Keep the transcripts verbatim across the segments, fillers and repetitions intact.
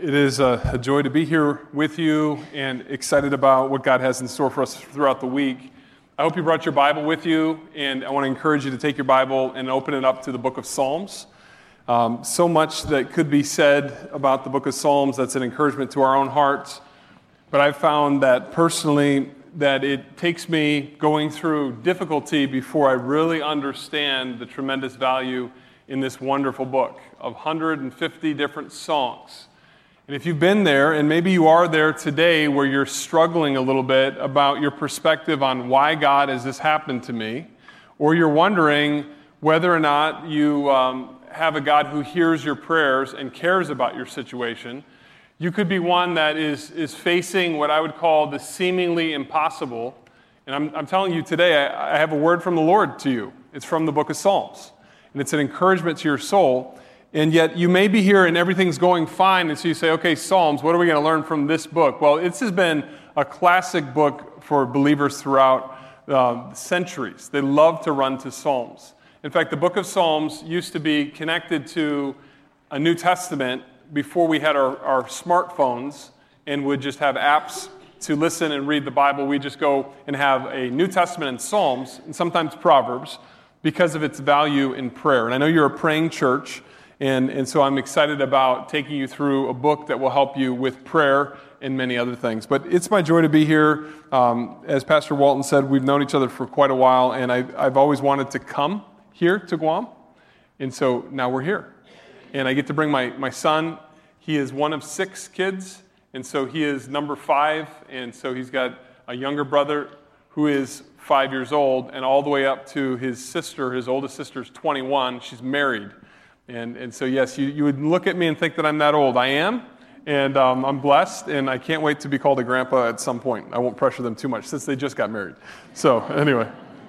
It is a, a joy to be here with you and excited about what God has in store for us throughout the week. I hope you brought your Bible with you, and I want to encourage you to take your Bible and open it up to the book of Psalms. Um, so much that could be said about the book of Psalms that's an encouragement to our own hearts, but I've found that personally that it takes me going through difficulty before I really understand the tremendous value in this wonderful book of one hundred fifty different songs. And if you've been there, and maybe you are there today where you're struggling a little bit about your perspective on why God has this happened to me, or you're wondering whether or not you um, have a God who hears your prayers and cares about your situation, you could be one that is, is facing what I would call the seemingly impossible. And I'm, I'm telling you today, I, I have a word from the Lord to you. It's from the book of Psalms. And it's an encouragement to your soul. And yet you may be here and everything's going fine, and so you say, okay, Psalms, what are we going to learn from this book? Well, this has been a classic book for believers throughout uh, centuries. They love to run to Psalms. In fact, the book of Psalms used to be connected to a New Testament before we had our, our smartphones and would just have apps to listen and read the Bible. We just go and have a New Testament and Psalms, and sometimes Proverbs, because of its value in prayer. And I know you're a praying church, and, and so I'm excited about taking you through a book that will help you with prayer and many other things. But it's my joy to be here. Um, as Pastor Walton said, we've known each other for quite a while, and I've, I've always wanted to come here to Guam, and so now we're here. And I get to bring my, my son. He is one of six kids, and so he is number five, and so he's got a younger brother who is five years old, and all the way up to his sister. His oldest sister is twenty-one. She's married. And and so, yes, you, you would look at me and think that I'm that old. I am, and um, I'm blessed, and I can't wait to be called a grandpa at some point. I won't pressure them too much since they just got married. So anyway.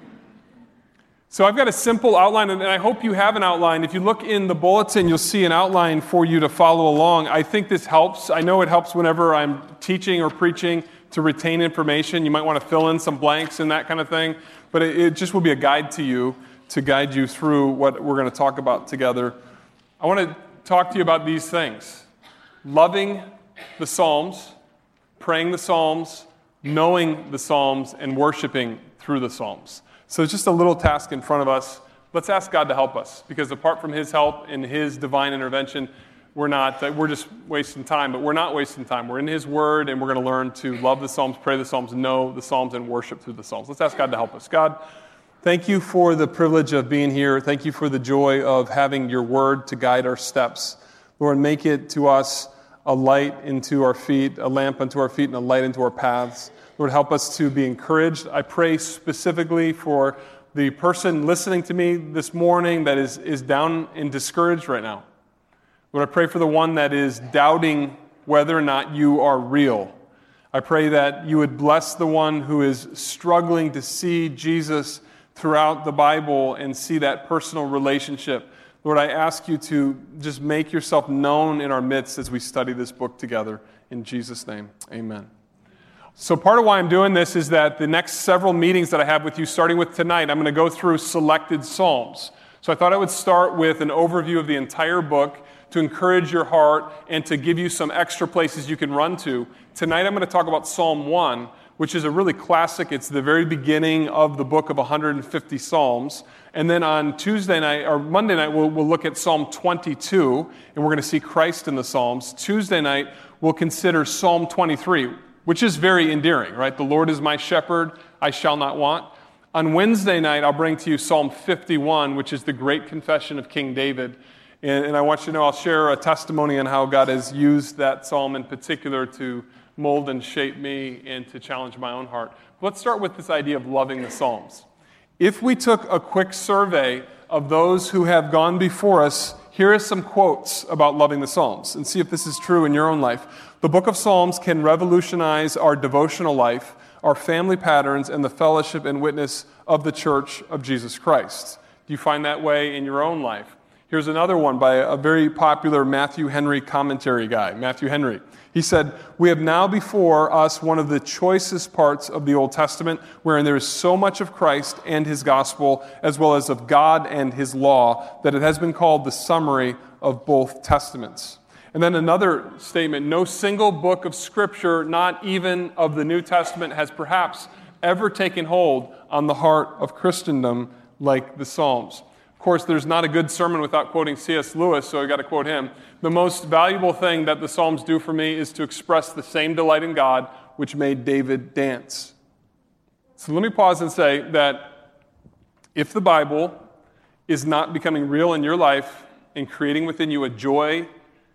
So I've got a simple outline, and I hope you have an outline. If you look in the bulletin, you'll see an outline for you to follow along. I think this helps. I know it helps whenever I'm teaching or preaching to retain information. You might want to fill in some blanks and that kind of thing, but it, it just will be a guide to you to guide you through what we're going to talk about together. I want to talk to you about these things: loving the Psalms, praying the Psalms, knowing the Psalms, and worshiping through the Psalms. So it's just a little task in front of us. Let's ask God to help us, because apart from His help and His divine intervention, we're not, we're just wasting time, but we're not wasting time. We're in His Word, and we're going to learn to love the Psalms, pray the Psalms, know the Psalms, and worship through the Psalms. Let's ask God to help us. God, thank you for the privilege of being here. Thank you for the joy of having your Word to guide our steps. Lord, make it to us a light into our feet, a lamp unto our feet, and a light into our paths. Lord, help us to be encouraged. I pray specifically for the person listening to me this morning that is, is down and discouraged right now. Lord, I pray for the one that is doubting whether or not you are real. I pray that you would bless the one who is struggling to see Jesus throughout the Bible and see that personal relationship. Lord, I ask you to just make yourself known in our midst as we study this book together. In Jesus' name, amen. So part of why I'm doing this is that the next several meetings that I have with you, starting with tonight, I'm going to go through selected Psalms. So I thought I would start with an overview of the entire book to encourage your heart and to give you some extra places you can run to. Tonight I'm going to talk about Psalm one, which is a really classic. It's the very beginning of the book of one hundred fifty Psalms. And then on Tuesday night, or Monday night, we'll, we'll look at Psalm twenty-two, and we're going to see Christ in the Psalms. Tuesday night, we'll consider Psalm twenty-three, which is very endearing, right? The Lord is my shepherd, I shall not want. On Wednesday night, I'll bring to you Psalm fifty-one, which is the great confession of King David. And, and I want you to know I'll share a testimony on how God has used that psalm in particular to mold and shape me and to challenge my own heart. Let's start with this idea of loving the Psalms. If we took a quick survey of those who have gone before us, here are some quotes about loving the Psalms, and see if this is true in your own life. The book of Psalms can revolutionize our devotional life, our family patterns, and the fellowship and witness of the Church of Jesus Christ. Do you find that way in your own life? Here's another one by a very popular Matthew Henry commentary guy, Matthew Henry. He said, "We have now before us one of the choicest parts of the Old Testament, wherein there is so much of Christ and His gospel, as well as of God and His law, that it has been called the summary of both testaments." And then another statement, no single book of Scripture, not even of the New Testament, has perhaps ever taken hold on the heart of Christendom like the Psalms. Of course, there's not a good sermon without quoting C S Lewis, so I got to quote him. The most valuable thing that the Psalms do for me is to express the same delight in God which made David dance. So let me pause and say that if the Bible is not becoming real in your life and creating within you a joy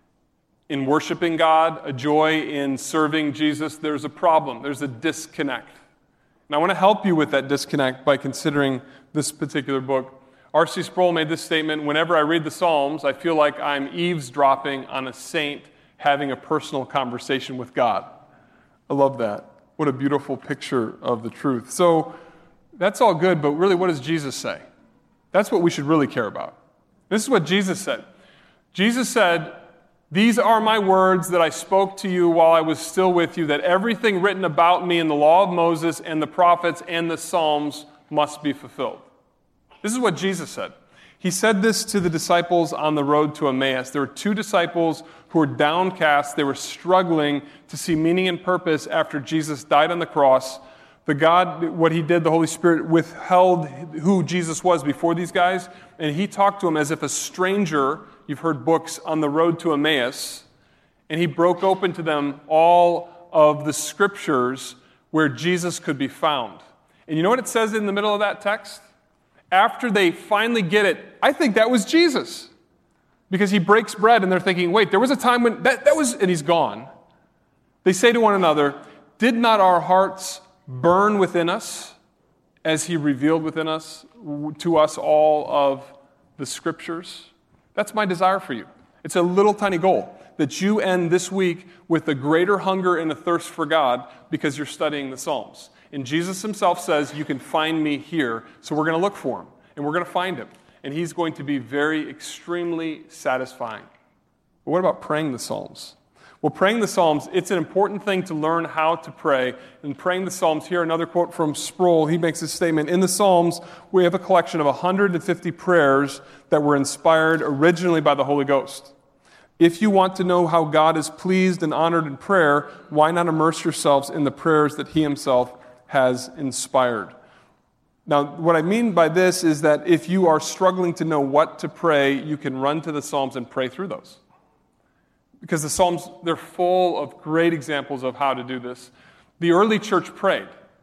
in worshiping God, a joy in serving Jesus, there's a problem. There's a disconnect. And I want to help you with that disconnect by considering this particular book. R C Sproul made this statement, whenever I read the Psalms, I feel like I'm eavesdropping on a saint having a personal conversation with God. I love that. What a beautiful picture of the truth. So that's all good, but really what does Jesus say? That's what we should really care about. This is what Jesus said. Jesus said, "These are my words that I spoke to you while I was still with you, that everything written about me in the law of Moses and the prophets and the Psalms must be fulfilled." This is what Jesus said. He said this to the disciples on the road to Emmaus. There were two disciples who were downcast. They were struggling to see meaning and purpose after Jesus died on the cross. The God, what he did, the Holy Spirit withheld who Jesus was before these guys, and he talked to them as if a stranger. You've heard books on the road to Emmaus, and he broke open to them all of the scriptures where Jesus could be found. And you know what it says in the middle of that text? After they finally get it, I think that was Jesus. Because he breaks bread and they're thinking, wait, there was a time when that, that was, and he's gone. They say to one another, did not our hearts burn within us as he revealed within us, to us all of the scriptures? That's my desire for you. It's a little tiny goal, that you end this week with a greater hunger and a thirst for God because you're studying the Psalms. And Jesus himself says, you can find me here. So we're going to look for him, and we're going to find him. And he's going to be very, extremely satisfying. But what about praying the Psalms? Well, praying the Psalms, it's an important thing to learn how to pray. And praying the Psalms, here another quote from Sproul. He makes this statement, in the Psalms, we have a collection of one hundred fifty prayers that were inspired originally by the Holy Ghost. If you want to know how God is pleased and honored in prayer, why not immerse yourselves in the prayers that he himself has inspired? Now, what I mean by this is that if you are struggling to know what to pray, you can run to the Psalms and pray through those. Because the Psalms, they're full of great examples of how to do this. The early church prayed.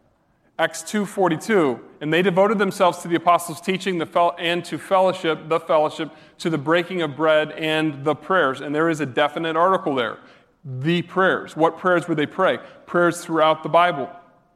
Acts two forty-two, and they devoted themselves to the apostles' teaching the fel- and to fellowship, the fellowship, to the breaking of bread and the prayers. And there is a definite article there. The prayers. What prayers would they pray? Prayers throughout the Bible.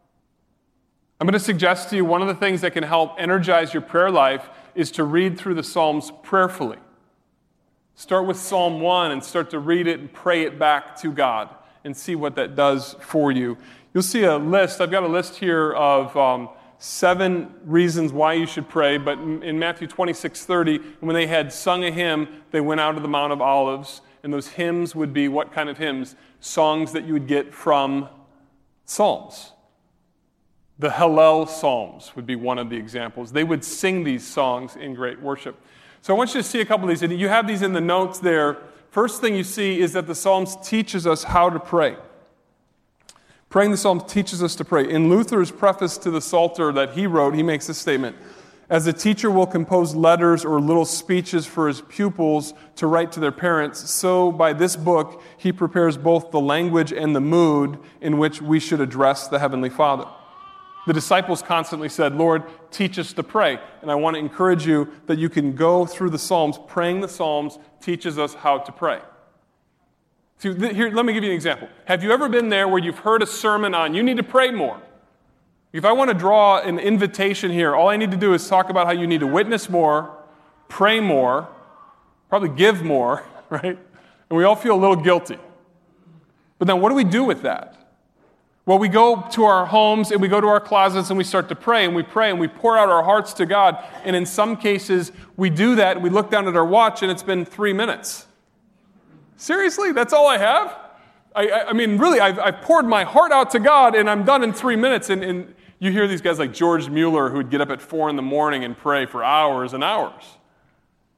I'm going to suggest to you one of the things that can help energize your prayer life is to read through the Psalms prayerfully. Start with Psalm one and start to read it and pray it back to God and see what that does for you. You'll see a list. I've got a list here of um, seven reasons why you should pray, but in Matthew twenty-six thirty, when they had sung a hymn, they went out of the Mount of Olives, and those hymns would be what kind of hymns? Songs that you would get from Psalms. The Hallel Psalms would be one of the examples. They would sing these songs in great worship. So I want you to see a couple of these. And you have these in the notes there. First thing you see is that the Psalms teaches us how to pray. Praying the Psalms teaches us to pray. In Luther's preface to the Psalter that he wrote, he makes this statement. As a teacher will compose letters or little speeches for his pupils to write to their parents, so by this book he prepares both the language and the mood in which we should address the Heavenly Father. The disciples constantly said, Lord, teach us to pray. And I want to encourage you that you can go through the Psalms. Praying the Psalms teaches us how to pray. So here, let me give you an example. Have you ever been there where you've heard a sermon on, you need to pray more? If I want to draw an invitation here, all I need to do is talk about how you need to witness more, pray more, probably give more, right? And we all feel a little guilty. But then what do we do with that? Well, we go to our homes and we go to our closets and we start to pray and we pray and we pour out our hearts to God. And in some cases, we do that and we look down at our watch and it's been three minutes. Seriously? That's all I have? I, I, I mean, really, I've, I've poured my heart out to God and I'm done in three minutes. And, and you hear these guys like George Mueller who would get up at four in the morning and pray for hours and hours.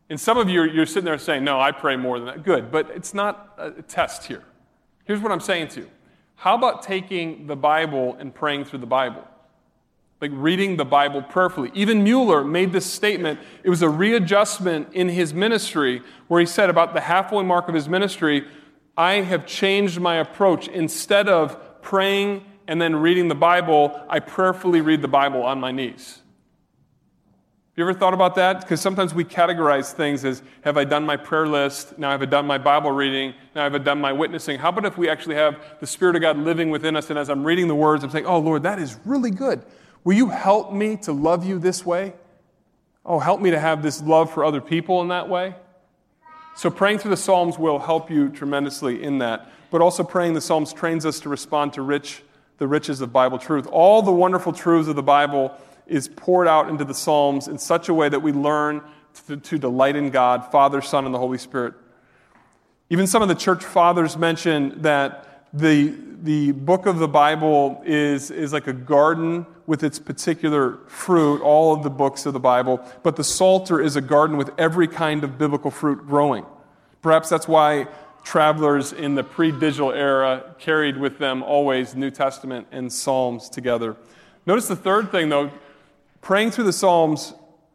And some of you, you're sitting there saying, no, I pray more than that. Good, but it's not a test here. Here's what I'm saying to you. How about taking the Bible and praying through the Bible? Like reading the Bible prayerfully. Even Mueller made this statement. It was a readjustment in his ministry where he said about the halfway mark of his ministry, I have changed my approach. Instead of praying and then reading the Bible, I prayerfully read the Bible on my knees. You ever thought about that? Because sometimes we categorize things as, have I done my prayer list? Now have I done my Bible reading? Now have I done my witnessing? How about if we actually have the Spirit of God living within us, and as I'm reading the words, I'm saying, oh, Lord, that is really good. Will you help me to love you this way? Oh, help me to have this love for other people in that way. So praying through the Psalms will help you tremendously in that. But also praying the Psalms trains us to respond to rich, the riches of Bible truth. All the wonderful truths of the Bible is poured out into the Psalms in such a way that we learn to, to delight in God, Father, Son, and the Holy Spirit. Even some of the church fathers mention that the, the book of the Bible is, is like a garden with its particular fruit, all of the books of the Bible, but the Psalter is a garden with every kind of biblical fruit growing. Perhaps that's why travelers in the pre-digital era carried with them always New Testament and Psalms together. Notice the third thing, though. Praying through the Psalms,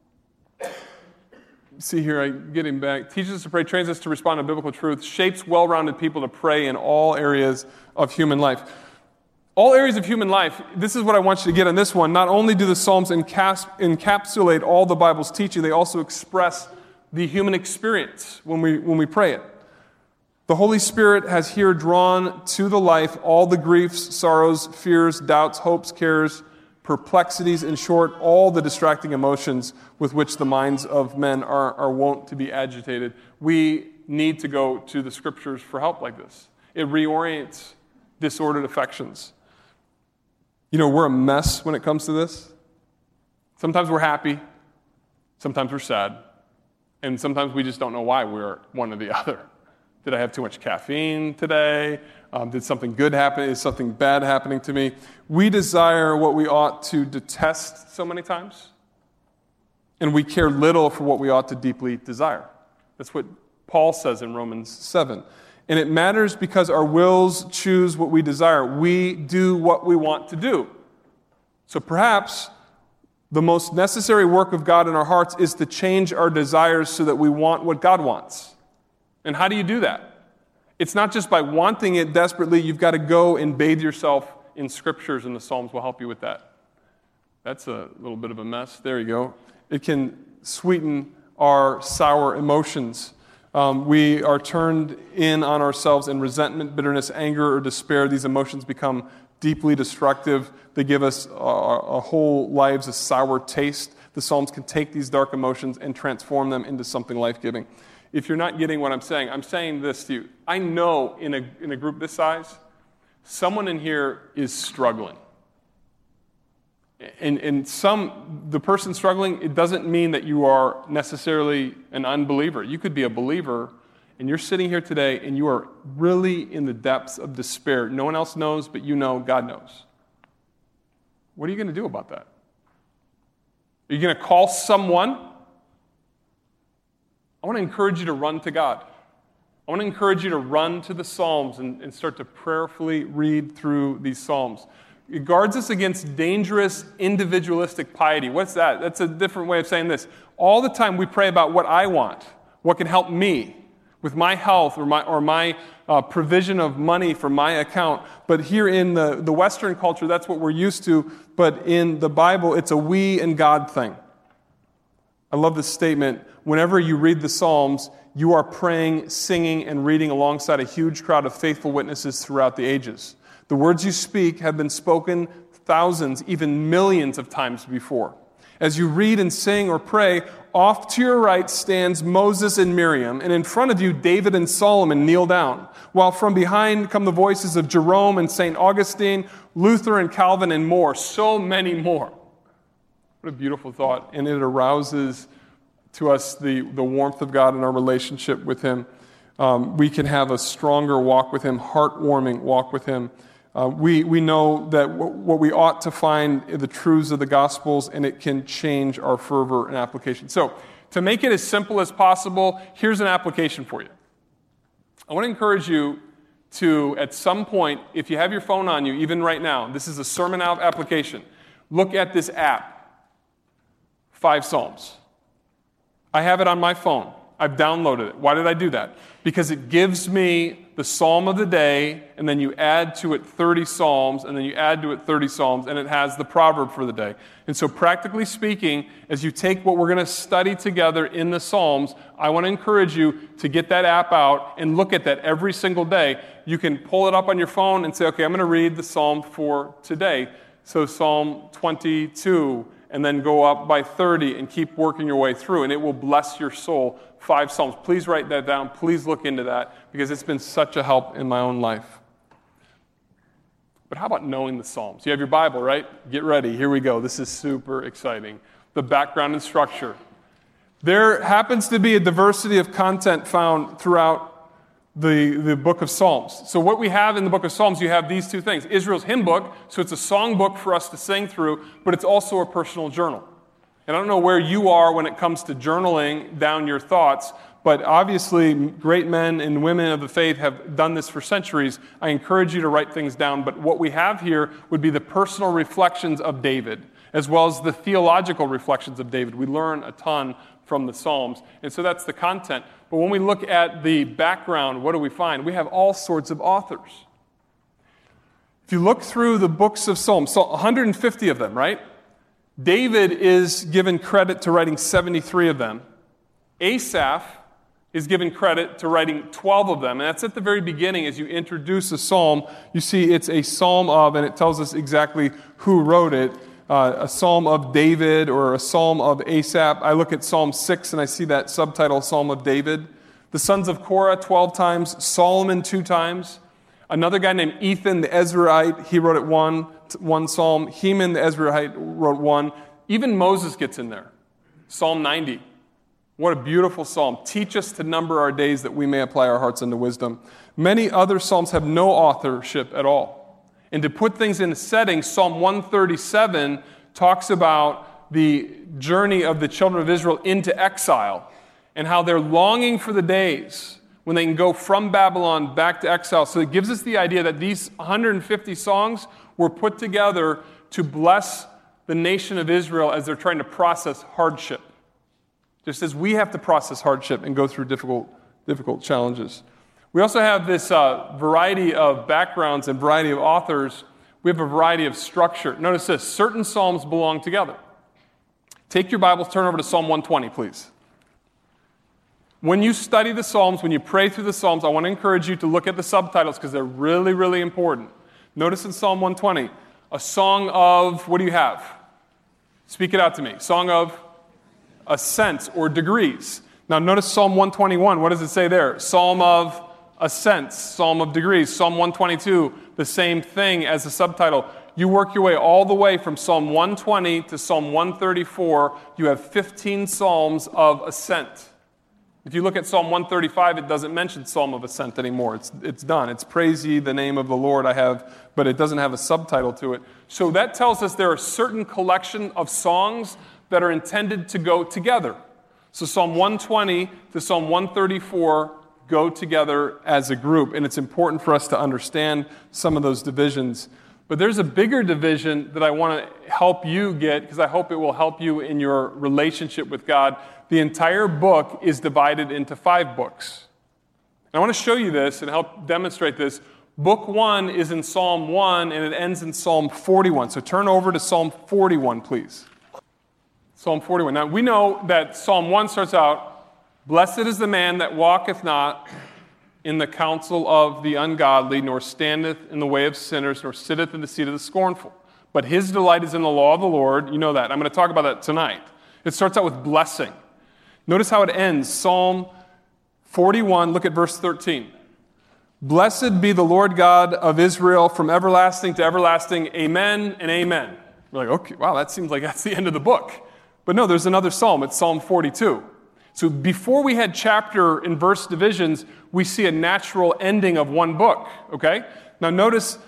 see here, I'm getting back, teaches us to pray, trains us to respond to biblical truth, shapes well-rounded people to pray in all areas of human life. All areas of human life, this is what I want you to get on this one. Not only do the Psalms encaps- encapsulate all the Bible's teaching, they also express the human experience when we, when we pray it. The Holy Spirit has here drawn to the life all the griefs, sorrows, fears, doubts, hopes, cares, perplexities, in short, all the distracting emotions with which the minds of men are, are wont to be agitated. We need to go to the Scriptures for help like this. It reorients disordered affections. You know, we're a mess when it comes to this. Sometimes we're happy, sometimes we're sad, and sometimes we just don't know why we're one or the other. Did I have too much caffeine today? Um, did something good happen? Is something bad happening to me? We desire what we ought to detest so many times, and we care little for what we ought to deeply desire. That's what Paul says in Romans seven. And it matters because our wills choose what we desire. We do what we want to do. So perhaps the most necessary work of God in our hearts is to change our desires so that we want what God wants. And how do you do that? It's not just by wanting it desperately. You've got to go and bathe yourself in Scriptures, and the Psalms will help you with that. That's a little bit of a mess. There you go. It can sweeten our sour emotions. Um, we are turned in on ourselves in resentment, bitterness, anger, or despair. These emotions become deeply destructive. They give us our, our whole lives a sour taste. The Psalms can take these dark emotions and transform them into something life-giving. If you're not getting what I'm saying, I'm saying this to you. I know in a, in a group this size, someone in here is struggling. And, and some, the person struggling, it doesn't mean that you are necessarily an unbeliever. You could be a believer, and you're sitting here today, and you are really in the depths of despair. No one else knows, but you know, God knows. What are you going to do about that? Are you going to call someone? I want to encourage you to run to God. I want to encourage you to run to the Psalms and, and start to prayerfully read through these Psalms. It guards us against dangerous individualistic piety. What's that? That's a different way of saying this. All the time we pray about what I want, what can help me with my health or my, or my uh, provision of money for my account. But here in the, the Western culture, that's what we're used to. But in the Bible, it's a we and God thing. I love this statement. Whenever you read the Psalms, you are praying, singing, and reading alongside a huge crowd of faithful witnesses throughout the ages. The words you speak have been spoken thousands, even millions of times before. As you read and sing or pray, off to your right stands Moses and Miriam, and in front of you, David and Solomon kneel down, while from behind come the voices of Jerome and Saint Augustine, Luther and Calvin, and more, so many more. What a beautiful thought, and it arouses to us the, the warmth of God in our relationship with Him. Um, we can have a stronger walk with Him, heartwarming walk with Him. Uh, we, we know that w- what we ought to find are the truths of the Gospels, and it can change our fervor and application. So, To make it as simple as possible, here's an application for you. I want to encourage you to, at some point, if you have your phone on you, even right now, this is a sermon application, look at this app, Five Psalms. I have it on my phone. I've downloaded it. Why did I do that? Because it gives me the psalm of the day, and then you add to it thirty psalms, and then you add to it thirty psalms, and it has the proverb for the day. And so practically speaking, as you take what we're going to study together in the Psalms, I want to encourage you to get that app out and look at that every single day. You can pull it up on your phone and say, okay, I'm going to read the psalm for today. So Psalm twenty-two, and then go up by thirty and keep working your way through, and it will bless your soul. Five Psalms. Please write that down. Please look into that, because it's been such a help in my own life. But how about knowing the Psalms? You have your Bible, right? Get ready. Here we go. This is super exciting. The background and structure. There happens to be a diversity of content found throughout the, the book of Psalms. So what we have in the book of Psalms, you have these two things. Israel's hymn book, so it's a song book for us to sing through, but it's also a personal journal. And I don't know where you are when it comes to journaling down your thoughts, but obviously great men and women of the faith have done this for centuries. I encourage you to write things down, but what we have here would be the personal reflections of David, as well as the theological reflections of David. We learn a ton from the Psalms, and so that's the content. But when we look at the background, what do we find? We have all sorts of authors. If you look through the books of Psalms, so one hundred fifty of them, right? David is given credit to writing seventy-three of them. Asaph is given credit to writing twelve of them. And that's at the very beginning. As you introduce a psalm, you see it's a psalm of, and it tells us exactly who wrote it. Uh, a psalm of David or a psalm of Asaph. I look at Psalm six and I see that subtitle, Psalm of David. The sons of Korah, twelve times. Solomon, two times. Another guy named Ethan the Ezrahite, he wrote it one, one psalm. Heman the Ezrahite wrote one. Even Moses gets in there. Psalm ninety. What a beautiful psalm. Teach us to number our days that we may apply our hearts unto wisdom. Many other psalms have no authorship at all. And to put things in a setting, Psalm one thirty-seven talks about the journey of the children of Israel into exile and how they're longing for the days when they can go from Babylon back to exile. So it gives us the idea that these one hundred fifty songs were put together to bless the nation of Israel as they're trying to process hardship. Just as we have to process hardship and go through difficult, difficult challenges. We also have this uh, variety of backgrounds and variety of authors. We have a variety of structure. Notice this, certain psalms belong together. Take your Bibles, turn over to Psalm one twenty, please. When you study the Psalms, when you pray through the Psalms, I want to encourage you to look at the subtitles because they're really, really important. Notice in Psalm one twenty, a song of, what do you have? Speak it out to me. Song of ascents or degrees. Now notice Psalm one twenty-one. What does it say there? Psalm of ascents, Psalm of degrees. Psalm one twenty-two, the same thing as the subtitle. You work your way all the way from Psalm one twenty to Psalm one thirty-four. You have fifteen Psalms of ascent. If you look at Psalm one thirty-five, it doesn't mention Psalm of Ascent anymore. It's, it's done. It's praise ye the name of the Lord I have, but it doesn't have a subtitle to it. So that tells us there are certain collection of songs that are intended to go together. So Psalm one twenty to Psalm one thirty-four go together as a group, and it's important for us to understand some of those divisions. But there's a bigger division that I want to help you get, because I hope it will help you in your relationship with God. The entire book is divided into five books. And I want to show you this and help demonstrate this. Book one is in Psalm one, and it ends in Psalm forty-one. So turn over to Psalm forty-one, please. Psalm forty-one. Now, we know that Psalm one starts out, blessed is the man that walketh not in the counsel of the ungodly, nor standeth in the way of sinners, nor sitteth in the seat of the scornful. But his delight is in the law of the Lord. You know that. I'm going to talk about that tonight. It starts out with blessing. Notice how it ends. Psalm forty-one, look at verse thirteen. Blessed be the Lord God of Israel from everlasting to everlasting. Amen and amen. We're like, okay, wow, that seems like that's the end of the book. But no, there's another psalm. It's Psalm forty-two. So before we had chapter and verse divisions, we see a natural ending of one book, okay? Now notice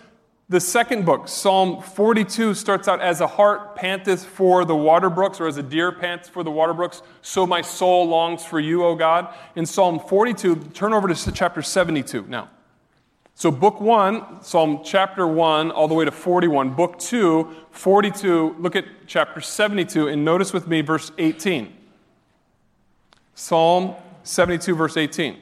The second book, Psalm forty-two, starts out, as a hart panteth for the water brooks, or as a deer pants for the water brooks, so my soul longs for you, O God. In Psalm forty-two, turn over to chapter seventy-two now. So book one, Psalm chapter one, all the way to forty-one. Book two, forty-two, look at chapter seventy-two, and notice with me verse eighteen. Psalm seventy-two, verse eighteen.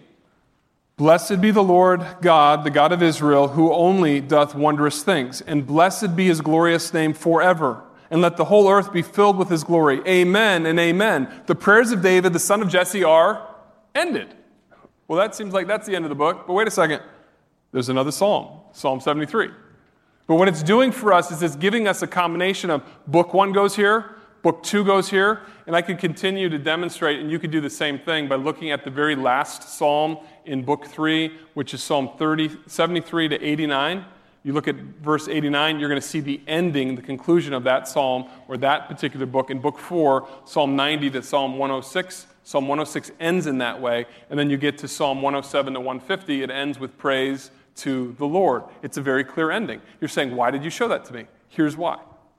Blessed be the Lord God, the God of Israel, who only doth wondrous things, and blessed be his glorious name forever. And let the whole earth be filled with his glory. Amen and amen. The prayers of David, the son of Jesse, are ended. Well, that seems like that's the end of the book, but wait a second. There's another psalm, Psalm seventy-three. But what it's doing for us is it's giving us a combination of book one goes here, book two goes here, and I could continue to demonstrate, and you could do the same thing by looking at the very last psalm in book three, which is Psalm thirty, seventy-three to eighty-nine. You look at verse eighty-nine, you're going to see the ending, the conclusion of that psalm, or that particular book. In book four, Psalm ninety to Psalm one oh six. Psalm one oh six ends in that way, and then you get to Psalm one oh seven to one fifty. It ends with praise to the Lord. It's a very clear ending. You're saying, why did you show that to me? Here's why.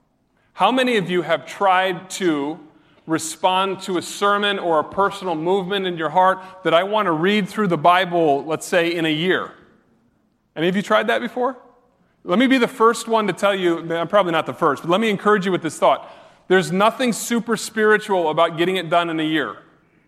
How many of you have tried to respond to a sermon or a personal movement in your heart that I want to read through the Bible, let's say, in a year? Any of you tried that before? Let me be the first one to tell you, I'm probably not the first, but let me encourage you with this thought. There's nothing super spiritual about getting it done in a year.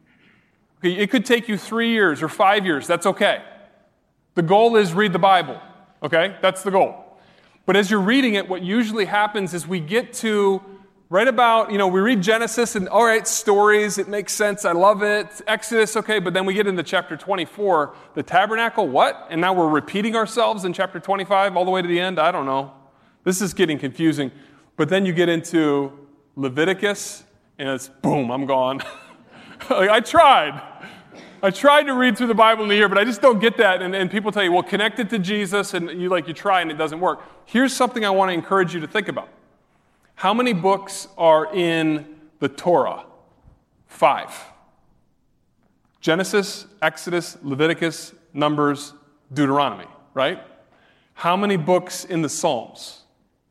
Okay, it could take you three years or five years. That's okay. The goal is read the Bible. Okay? That's the goal. But as you're reading it, what usually happens is we get to right about, you know, we read Genesis and, all right, stories, it makes sense, I love it. Exodus, okay, but then we get into chapter twenty-four, the tabernacle, what? And now we're repeating ourselves in chapter twenty-five all the way to the end? I don't know. This is getting confusing. But then you get into Leviticus, and it's, boom, I'm gone. Like, I tried. I tried to read through the Bible in a year, but I just don't get that. And, and people tell you, well, connect it to Jesus, and you like you try and it doesn't work. Here's something I want to encourage you to think about. How many books are in the Torah? Five. Genesis, Exodus, Leviticus, Numbers, Deuteronomy, right? How many books in the Psalms?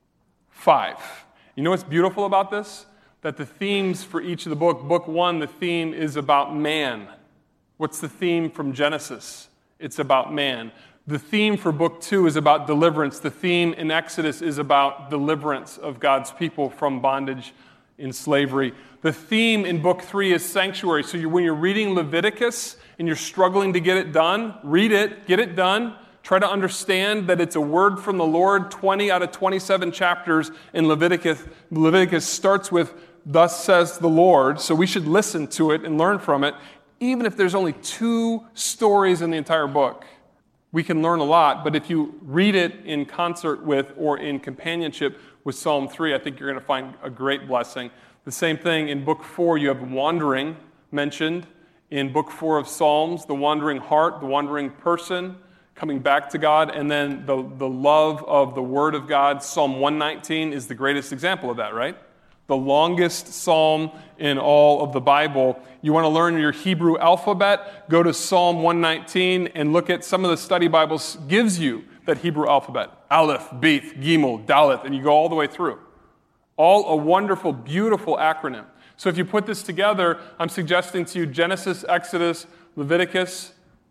Five. You know what's beautiful about this? That the themes for each of the book, book one, the theme is about man. What's the theme from Genesis? It's about man. The theme for book two is about deliverance. The theme in Exodus is about deliverance of God's people from bondage in slavery. The theme in book three is sanctuary. So you're, when you're reading Leviticus and you're struggling to get it done, read it, get it done. Try to understand that it's a word from the Lord. twenty out of twenty-seven chapters in Leviticus, Leviticus starts with, thus says the Lord. So we should listen to it and learn from it. Even if there's only two stories in the entire book, we can learn a lot. But if you read it in concert with or in companionship with Psalm three, I think you're going to find a great blessing. The same thing in book four, you have wandering mentioned. In book four of Psalms, the wandering heart, the wandering person, coming back to God, and then the, the love of the Word of God. Psalm one nineteen is the greatest example of that, right? The longest psalm in all of the Bible. You want to learn your Hebrew alphabet? Go to Psalm one nineteen and look at some of the study Bibles gives you that Hebrew alphabet. Aleph, Beth, Gimel, Dalet, and you go all the way through. All a wonderful, beautiful acronym. So if you put this together, I'm suggesting to you Genesis, Exodus, Leviticus,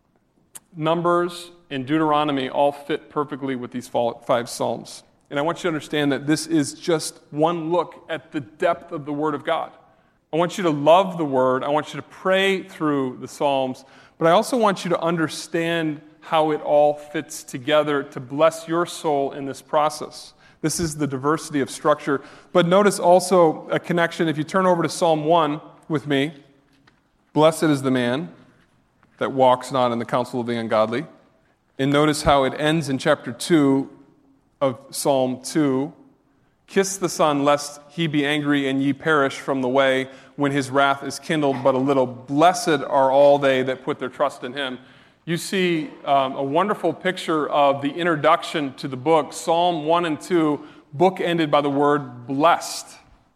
Numbers, and Deuteronomy all fit perfectly with these five psalms. And I want you to understand that this is just one look at the depth of the Word of God. I want you to love the Word. I want you to pray through the Psalms. But I also want you to understand how it all fits together to bless your soul in this process. This is the diversity of structure. But notice also a connection. If you turn over to Psalm one with me, blessed is the man that walks not in the counsel of the ungodly. And notice how it ends in chapter two of Psalm two. Kiss the Son, lest he be angry and ye perish from the way when his wrath is kindled but a little. Blessed are all they that put their trust in him. You see um, a wonderful picture of the introduction to the book. Psalm one and two, book ended by the word blessed.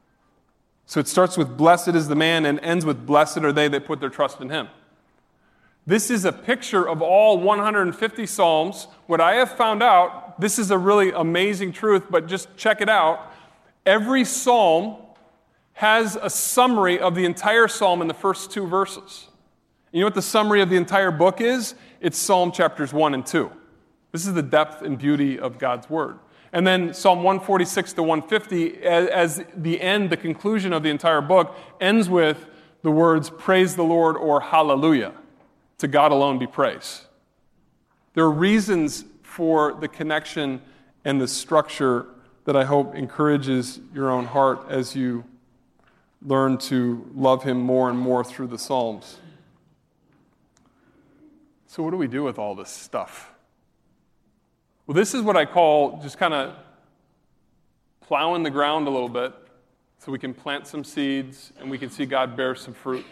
So it starts with blessed is the man and ends with blessed are they that put their trust in him. This is a picture of all one hundred fifty Psalms. What I have found out, this is a really amazing truth, but just check it out. Every Psalm has a summary of the entire Psalm in the first two verses. You know what the summary of the entire book is? It's Psalm chapters one and two. This is the depth and beauty of God's Word. And then Psalm one forty-six to one fifty, as the end, the conclusion of the entire book, ends with the words, praise the Lord, or hallelujah. To God alone be praise. There are reasons for the connection and the structure that I hope encourages your own heart as you learn to love Him more and more through the Psalms. So what do we do with all this stuff? Well, this is what I call just kind of plowing the ground a little bit so we can plant some seeds and we can see God bear some fruit.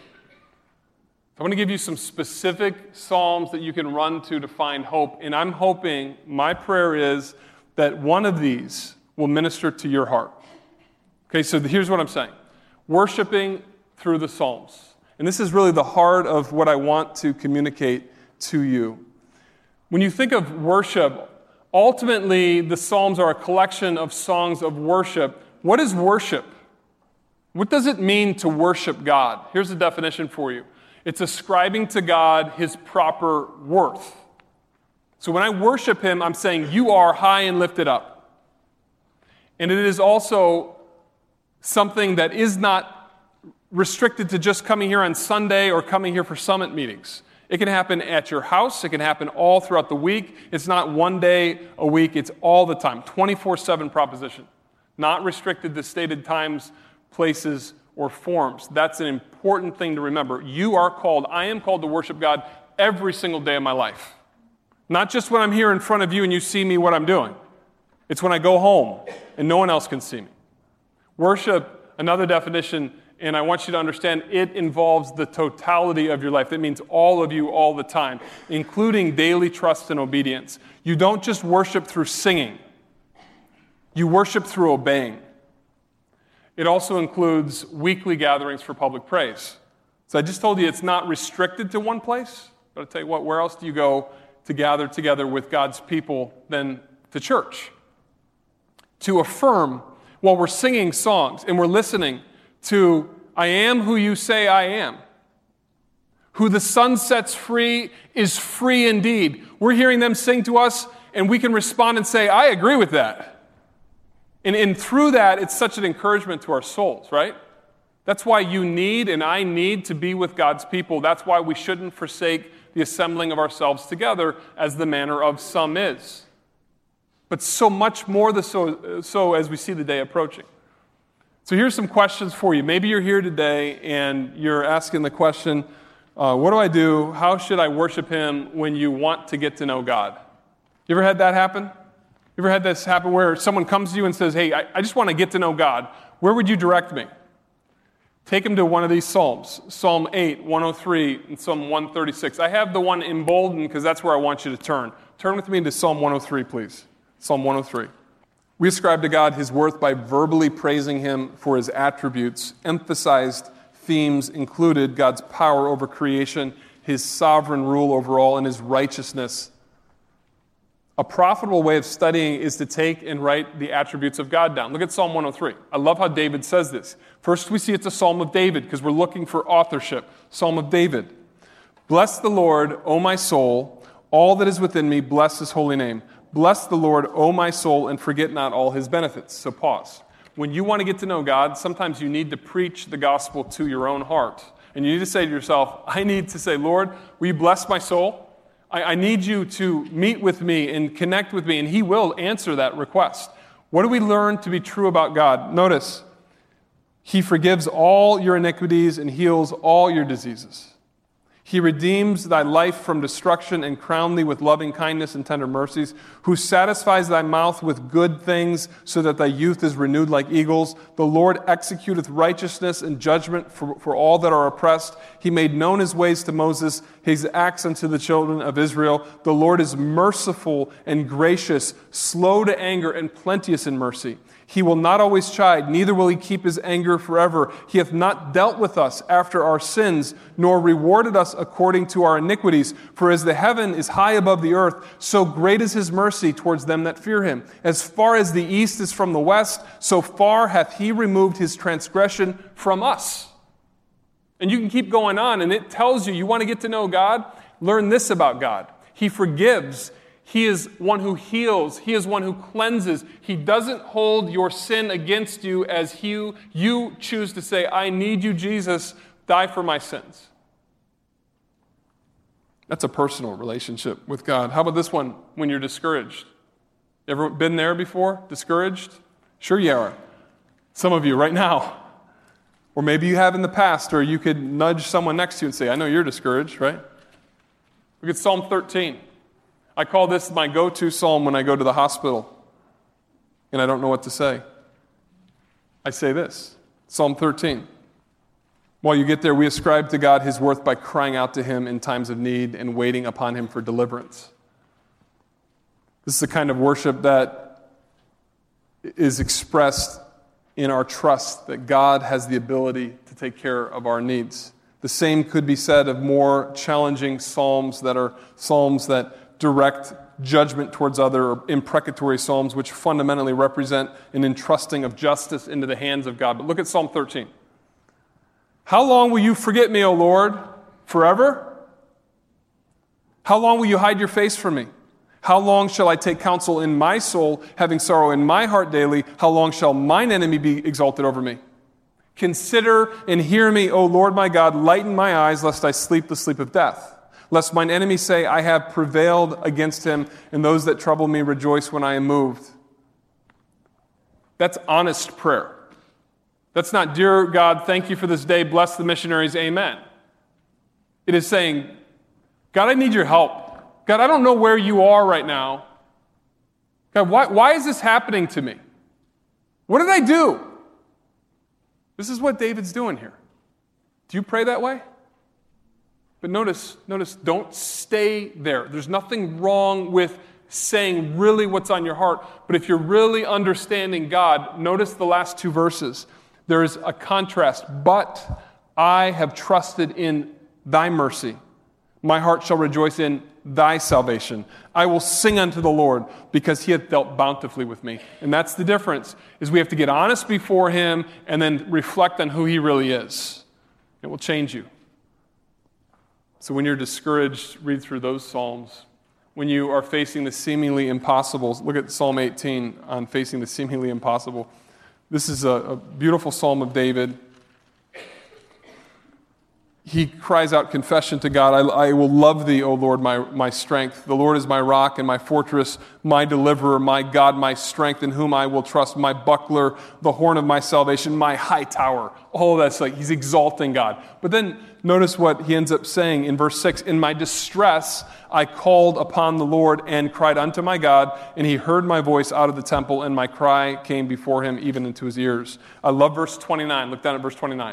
I want to give you some specific Psalms that you can run to to find hope. And I'm hoping, my prayer is that one of these will minister to your heart. Okay, so here's what I'm saying. Worshiping through the Psalms. And this is really the heart of what I want to communicate to you. When you think of worship, ultimately the Psalms are a collection of songs of worship. What is worship? What does it mean to worship God? Here's the definition for you. It's ascribing to God His proper worth. So when I worship Him, I'm saying, you are high and lifted up. And it is also something that is not restricted to just coming here on Sunday or coming here for summit meetings. It can happen at your house. It can happen all throughout the week. It's not one day a week. It's all the time. twenty-four seven proposition. Not restricted to stated times, places, or forms. That's an important thing to remember. You are called, I am called to worship God every single day of my life. Not just when I'm here in front of you and you see me what I'm doing. It's when I go home and no one else can see me. Worship, another definition, and I want you to understand, it involves the totality of your life. That means all of you all the time, including daily trust and obedience. You don't just worship through singing. You worship through obeying. It also includes weekly gatherings for public praise. So I just told you it's not restricted to one place, but I'll tell you what, where else do you go to gather together with God's people than to church? To affirm while we're singing songs and we're listening to I am who you say I am. Who the Son sets free is free indeed. We're hearing them sing to us and we can respond and say, I agree with that. And, and through that, it's such an encouragement to our souls, right? That's why you need and I need to be with God's people. That's why we shouldn't forsake the assembling of ourselves together as the manner of some is. But so much more the so, so as we see the day approaching. So here's some questions for you. Maybe you're here today and you're asking the question, uh, what do I do? How should I worship Him when you want to get to know God? You ever had that happen? You ever had this happen where someone comes to you and says, hey, I, I just want to get to know God. Where would you direct me? Take them to one of these Psalms, Psalm eight, one oh three, and Psalm one thirty-six. I have the one emboldened because that's where I want you to turn. Turn with me to Psalm one oh three, please. Psalm one oh three. We ascribe to God His worth by verbally praising Him for His attributes. Emphasized themes included God's power over creation, His sovereign rule over all, and His righteousness. A profitable way of studying is to take and write the attributes of God down. Look at Psalm one oh three. I love how David says this. First, we see it's a Psalm of David because we're looking for authorship. Psalm of David. Bless the Lord, O my soul. All that is within me, bless His holy name. Bless the Lord, O my soul, and forget not all His benefits. So pause. When you want to get to know God, sometimes you need to preach the gospel to your own heart. And you need to say to yourself, I need to say, Lord, will you bless my soul? I need you to meet with me and connect with me, and He will answer that request. What do we learn to be true about God? Notice, He forgives all your iniquities and heals all your diseases. He redeems thy life from destruction and crown thee with loving kindness and tender mercies, who satisfies thy mouth with good things so that thy youth is renewed like eagles. The Lord executeth righteousness and judgment for, for all that are oppressed. He made known His ways to Moses, His acts unto the children of Israel. The Lord is merciful and gracious, slow to anger and plenteous in mercy. He will not always chide, neither will He keep His anger forever. He hath not dealt with us after our sins, nor rewarded us according to our iniquities. For as the heaven is high above the earth, so great is his mercy towards them that fear him. As far as the east is from the west, so far hath he removed his transgression from us. And you can keep going on, and it tells you, you want to get to know God? Learn this about God. He forgives. He is one who heals. He is one who cleanses. He doesn't hold your sin against you as you, you choose to say, I need you, Jesus, die for my sins. That's a personal relationship with God. How about this one when you're discouraged? Ever been there before? Discouraged? Sure you are. Some of you right now. Or maybe you have in the past, or you could nudge someone next to you and say, I know you're discouraged, right? Look at Psalm thirteen. I call this my go-to psalm when I go to the hospital and I don't know what to say. I say this, Psalm thirteen. While you get there, we ascribe to God his worth by crying out to him in times of need and waiting upon him for deliverance. This is the kind of worship that is expressed in our trust that God has the ability to take care of our needs. The same could be said of more challenging psalms that are psalms that direct judgment towards other, or imprecatory psalms, which fundamentally represent an entrusting of justice into the hands of God. But look at Psalm thirteen. How long will you forget me, O Lord? Forever? How long will you hide your face from me? How long shall I take counsel in my soul, having sorrow in my heart daily? How long shall mine enemy be exalted over me? Consider and hear me, O Lord my God. Lighten my eyes, lest I sleep the sleep of death. Lest mine enemy say, I have prevailed against him, and those that trouble me rejoice when I am moved. That's honest prayer. That's not, dear God, thank you for this day, bless the missionaries, amen. It is saying, God, I need your help. God, I don't know where you are right now. God, why, why is this happening to me? What did I do? This is what David's doing here. Do you pray that way? But notice, notice, don't stay there. There's nothing wrong with saying really what's on your heart. But if you're really understanding God, notice the last two verses. There is a contrast. But I have trusted in thy mercy. My heart shall rejoice in thy salvation. I will sing unto the Lord because he hath dealt bountifully with me. And that's the difference, is we have to get honest before him and then reflect on who he really is. It will change you. So when you're discouraged, read through those Psalms. When you are facing the seemingly impossible, look at Psalm eighteen on facing the seemingly impossible. This is a, a beautiful Psalm of David. He cries out confession to God, I, I will love thee, O Lord, my, my strength. The Lord is my rock and my fortress, my deliverer, my God, my strength, in whom I will trust, my buckler, the horn of my salvation, my high tower. All of that's like he's exalting God. But then notice what he ends up saying in verse six. In my distress, I called upon the Lord and cried unto my God, and he heard my voice out of the temple, and my cry came before him even into his ears. I love verse twenty-nine. Look down at verse twenty-nine.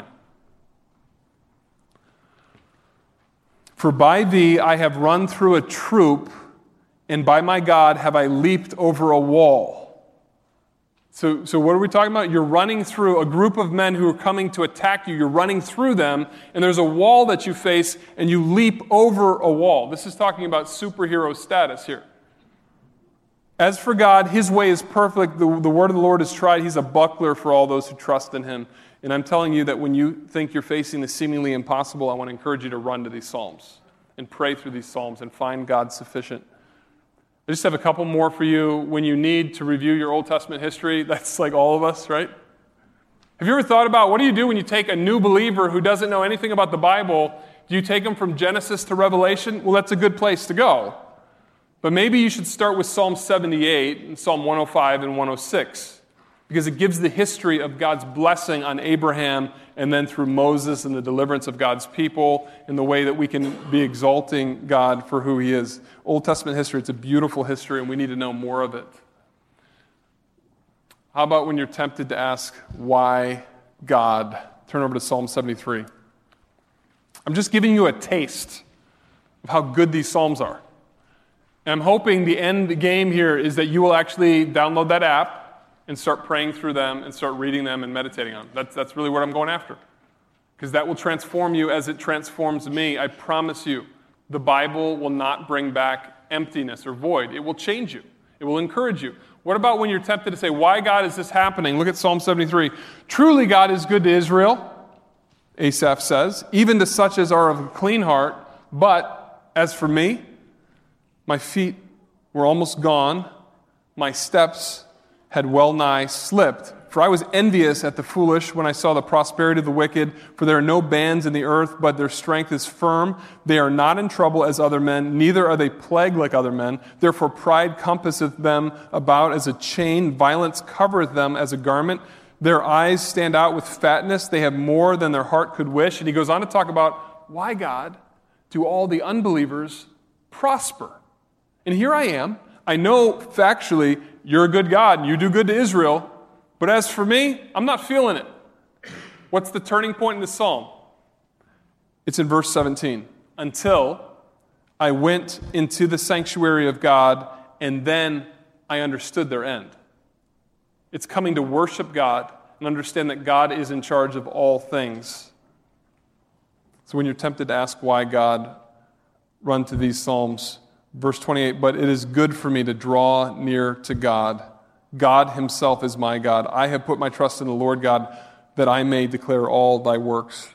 For by thee I have run through a troop, and by my God have I leaped over a wall. So, so what are we talking about? You're running through a group of men who are coming to attack you. You're running through them, and there's a wall that you face, and you leap over a wall. This is talking about superhero status here. As for God, his way is perfect. The, the word of the Lord is tried. He's a buckler for all those who trust in him. And I'm telling you that when you think you're facing the seemingly impossible, I want to encourage you to run to these Psalms and pray through these Psalms and find God sufficient. I just have a couple more for you. When you need to review your Old Testament history, that's like all of us, right? Have you ever thought about what do you do when you take a new believer who doesn't know anything about the Bible? Do you take them from Genesis to Revelation? Well, that's a good place to go. But maybe you should start with Psalm seventy-eight and Psalm one oh five and one oh six, because it gives the history of God's blessing on Abraham and then through Moses and the deliverance of God's people in the way that we can be exalting God for who he is. Old Testament history, it's a beautiful history, and we need to know more of it. How about when you're tempted to ask, why God? Turn over to Psalm seventy-three. I'm just giving you a taste of how good these Psalms are. And I'm hoping the end game here is that you will actually download that app and start praying through them and start reading them and meditating on them. That's, that's really what I'm going after. because that will transform you as it transforms me. I promise you, the Bible will not bring back emptiness or void. It will change you. It will encourage you. What about when you're tempted to say, why, God, is this happening? Look at Psalm seventy-three. Truly, God is good to Israel, Asaph says, even to such as are of a clean heart. But as for me, my feet were almost gone. My steps had well nigh slipped. For I was envious at the foolish when I saw the prosperity of the wicked. For there are no bands in the earth, but their strength is firm. They are not in trouble as other men, neither are they plagued like other men. Therefore pride compasseth them about as a chain. Violence covereth them as a garment. Their eyes stand out with fatness. They have more than their heart could wish. And he goes on to talk about, why, God, do all the unbelievers prosper? And here I am. I know factually you're a good God and you do good to Israel. But as for me, I'm not feeling it. What's the turning point in the psalm? It's in verse seventeen. Until I went into the sanctuary of God, and then I understood their end. It's coming to worship God and understand that God is in charge of all things. So when you're tempted to ask why, God, run to these psalms. Verse twenty-eight, but it is good for me to draw near to God. God himself is my God. I have put my trust in the Lord God that I may declare all thy works.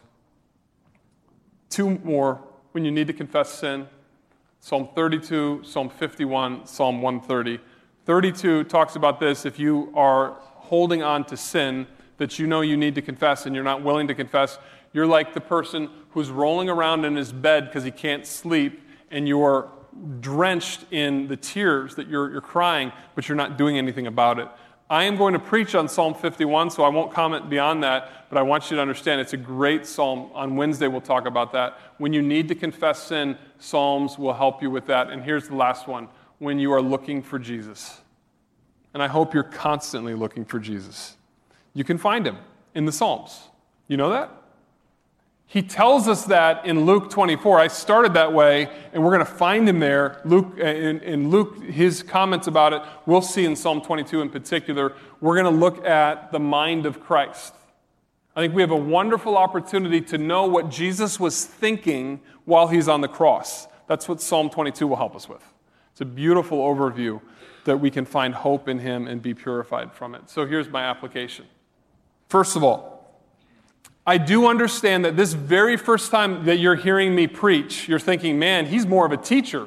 Two more when you need to confess sin. Psalm thirty-two, Psalm fifty-one, Psalm one thirty. thirty-two talks about this. If you are holding on to sin that you know you need to confess and you're not willing to confess, you're like the person who's rolling around in his bed because he can't sleep, and you're drenched in the tears that you're, you're crying, but you're not doing anything about it. I am going to preach on Psalm fifty-one, so I won't comment beyond that, but I want you to understand it's a great psalm. On Wednesday, we'll talk about that. When you need to confess sin, Psalms will help you with that. And here's the last one, when you are looking for Jesus. And I hope you're constantly looking for Jesus. You can find him in the Psalms. You know that? He tells us that in Luke twenty-four. I started that way, and we're going to find him there. Luke, in, in Luke, his comments about it, we'll see in Psalm twenty-two in particular. We're going to look at the mind of Christ. I think we have a wonderful opportunity to know what Jesus was thinking while he's on the cross. That's what Psalm twenty-two will help us with. It's a beautiful overview that we can find hope in him and be purified from it. So here's my application. First of all, I do understand that this very first time that you're hearing me preach, you're thinking, man, he's more of a teacher.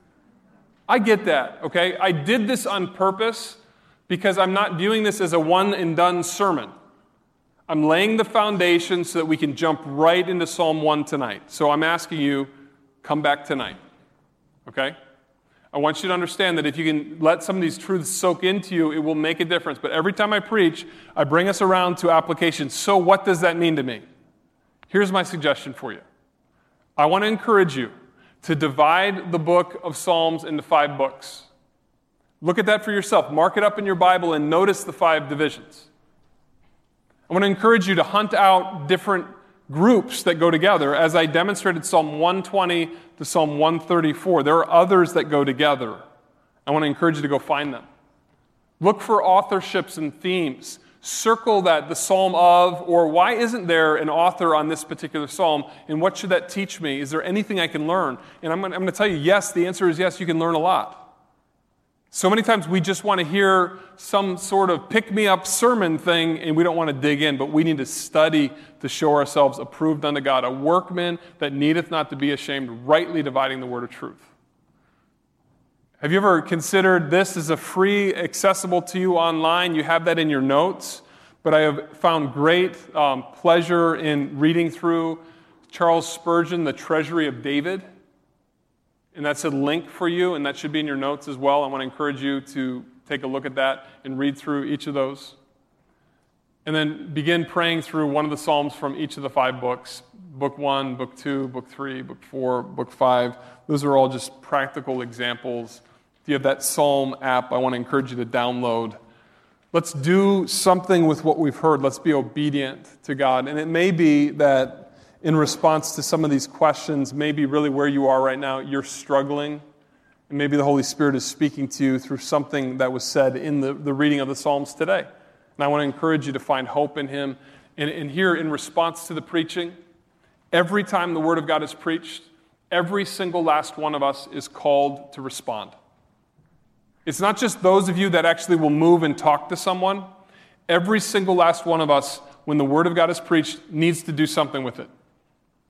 I get that, okay? I did this on purpose because I'm not viewing this as a one-and-done sermon. I'm laying the foundation so that we can jump right into Psalm one tonight. So I'm asking you, come back tonight, okay? I want you to understand that if you can let some of these truths soak into you, it will make a difference. But every time I preach, I bring us around to application. So what does that mean to me? Here's my suggestion for you. I want to encourage you to divide the book of Psalms into five books. Look at that for yourself. Mark it up in your Bible and notice the five divisions. I want to encourage you to hunt out different groups that go together. As I demonstrated Psalm one twenty to Psalm one thirty-four, there are others that go together. I want to encourage you to go find them. Look for authorships and themes. Circle that, the psalm of, or why isn't there an author on this particular psalm, and what should that teach me? Is there anything I can learn? And I'm going, to, I'm going to tell you, yes, the answer is yes, you can learn a lot. So many times we just want to hear some sort of pick-me-up sermon thing, and we don't want to dig in, but we need to study to show ourselves approved unto God, a workman that needeth not to be ashamed, rightly dividing the word of truth. Have you ever considered this as a free, accessible to you online? You have that in your notes, but I have found great um, pleasure in reading through Charles Spurgeon, The Treasury of David. And that's a link for you, and that should be in your notes as well. I want to encourage you to take a look at that and read through each of those. And then begin praying through one of the Psalms from each of the five books. Book one, book two, book three, book four, book five. Those are all just practical examples. If you have that Psalm app, I want to encourage you to download. Let's do something with what we've heard. Let's be obedient to God. And it may be that in response to some of these questions, maybe really where you are right now, you're struggling, and maybe the Holy Spirit is speaking to you through something that was said in the, the reading of the Psalms today. And I want to encourage you to find hope in him and, and here in response to the preaching, every time the Word of God is preached, every single last one of us is called to respond. It's not just those of you that actually will move and talk to someone. Every single last one of us, when the Word of God is preached, needs to do something with it.